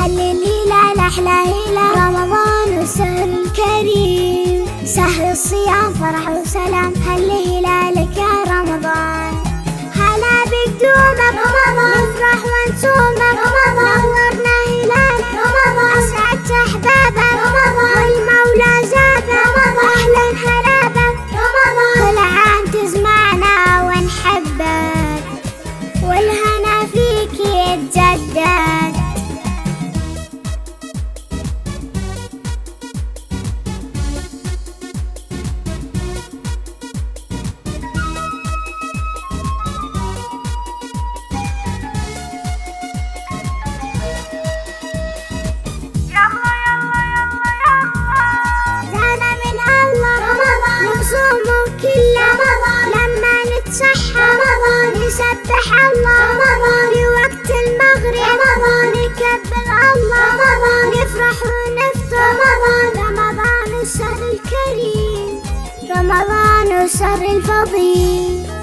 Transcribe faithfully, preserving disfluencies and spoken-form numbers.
هل الهلال أحلى هلال، رمضان والشهر الكريم، سهل الصيام فرح وسلام، هل هلالك يا رمضان. هلا بقدومك رمضان، نفرح ونصومك رمضان، نورنا هلالك رمضان، أسعدت أحبابك رمضان، والمولى زادك رمضان، أهلا هلا بك رمضان، كل عام تجمعنا ونحبك، والهنا فيك يتجدد. نسبح الله رمضان في وقت المغرب رمضان، نكبر الله رمضان، نفرح ونفطر رمضان، رمضان الشهر الكريم، رمضان الشهر الفضيل.